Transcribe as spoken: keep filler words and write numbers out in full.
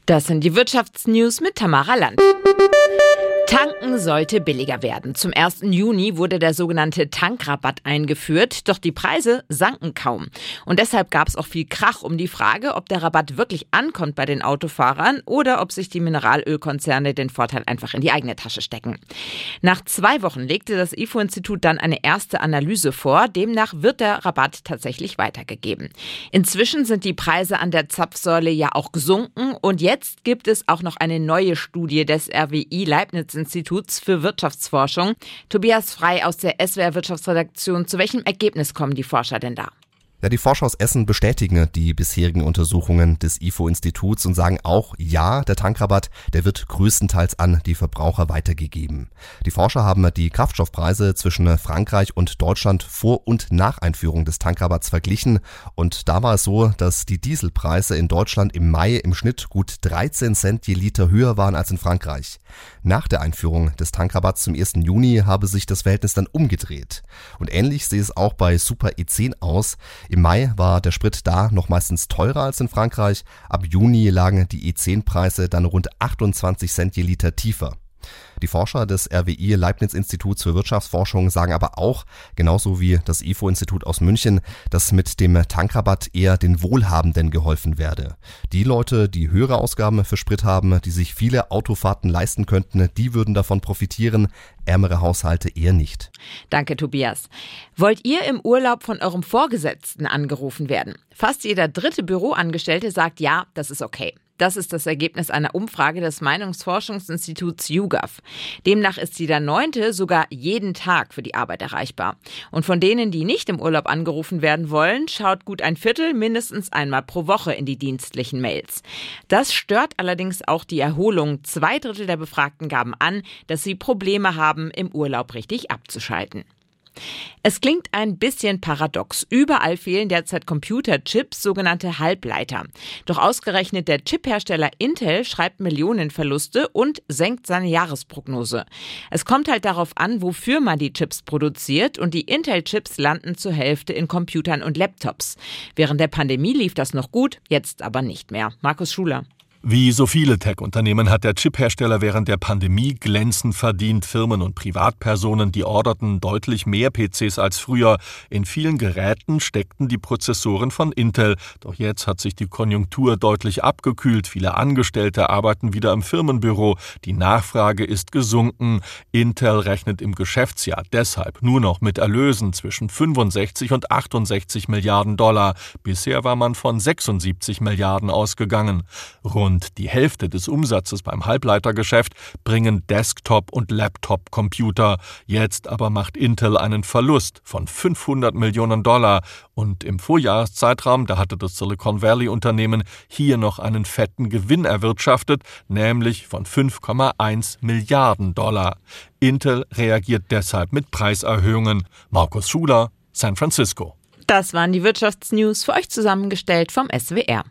Das sind die Wirtschaftsnews mit Tamara Land. Tanken sollte billiger werden. Zum ersten Juni wurde der sogenannte Tankrabatt eingeführt, doch die Preise sanken kaum. Und deshalb gab es auch viel Krach um die Frage, ob der Rabatt wirklich ankommt bei den Autofahrern oder ob sich die Mineralölkonzerne den Vorteil einfach in die eigene Tasche stecken. Nach zwei Wochen legte das I F O-Institut dann eine erste Analyse vor. Demnach wird der Rabatt tatsächlich weitergegeben. Inzwischen sind die Preise an der Zapfsäule ja auch gesunken und jetzt gibt es auch noch eine neue Studie des R W I Leibniz Instituts für Wirtschaftsforschung. Tobias Frei aus der S W R Wirtschaftsredaktion. Zu welchem Ergebnis kommen die Forscher denn da? Ja, die Forscher aus Essen bestätigen die bisherigen Untersuchungen des I F O-Instituts und sagen auch, ja, der Tankrabatt, der wird größtenteils an die Verbraucher weitergegeben. Die Forscher haben die Kraftstoffpreise zwischen Frankreich und Deutschland vor und nach Einführung des Tankrabatts verglichen und da war es so, dass die Dieselpreise in Deutschland im Mai im Schnitt gut dreizehn Cent je Liter höher waren als in Frankreich. Nach der Einführung des Tankrabatts zum ersten Juni habe sich das Verhältnis dann umgedreht. Und ähnlich sehe es auch bei Super E zehn aus. Im Mai war der Sprit da noch meistens teurer als in Frankreich. Ab Juni lagen die E zehn Preise dann rund achtundzwanzig Cent je Liter tiefer. Die Forscher des R W I Leibniz Instituts für Wirtschaftsforschung sagen aber auch, genauso wie das I F O-Institut aus München, dass mit dem Tankrabatt eher den Wohlhabenden geholfen werde. Die Leute, die höhere Ausgaben für Sprit haben, die sich viele Autofahrten leisten könnten, die würden davon profitieren, ärmere Haushalte eher nicht. Danke, Tobias. Wollt ihr im Urlaub von eurem Vorgesetzten angerufen werden? Fast jeder dritte Büroangestellte sagt ja, das ist okay. Das ist das Ergebnis einer Umfrage des Meinungsforschungsinstituts YouGov. Demnach ist jeder Neunte sogar jeden Tag für die Arbeit erreichbar. Und von denen, die nicht im Urlaub angerufen werden wollen, schaut gut ein Viertel mindestens einmal pro Woche in die dienstlichen Mails. Das stört allerdings auch die Erholung. Zwei Drittel der Befragten gaben an, dass sie Probleme haben, im Urlaub richtig abzuschalten. Es klingt ein bisschen paradox. Überall fehlen derzeit Computerchips, sogenannte Halbleiter. Doch ausgerechnet der Chiphersteller Intel schreibt Millionenverluste und senkt seine Jahresprognose. Es kommt halt darauf an, wofür man die Chips produziert und die Intel-Chips landen zur Hälfte in Computern und Laptops. Während der Pandemie lief das noch gut, jetzt aber nicht mehr. Markus Schuler. Wie so viele Tech-Unternehmen hat der Chiphersteller während der Pandemie glänzend verdient. Firmen und Privatpersonen, die orderten deutlich mehr P Cs als früher. In vielen Geräten steckten die Prozessoren von Intel. Doch jetzt hat sich die Konjunktur deutlich abgekühlt. Viele Angestellte arbeiten wieder im Firmenbüro. Die Nachfrage ist gesunken. Intel rechnet im Geschäftsjahr deshalb nur noch mit Erlösen zwischen fünfundsechzig und achtundsechzig Milliarden Dollar. Bisher war man von sechsundsiebzig Milliarden ausgegangen. Rund Und die Hälfte des Umsatzes beim Halbleitergeschäft bringen Desktop- und Laptop-Computer. Jetzt aber macht Intel einen Verlust von fünfhundert Millionen Dollar. Und im Vorjahreszeitraum, da hatte das Silicon Valley-Unternehmen hier noch einen fetten Gewinn erwirtschaftet, nämlich von fünf Komma eins Milliarden Dollar. Intel reagiert deshalb mit Preiserhöhungen. Markus Schuler, San Francisco. Das waren die Wirtschaftsnews für euch zusammengestellt vom S W R.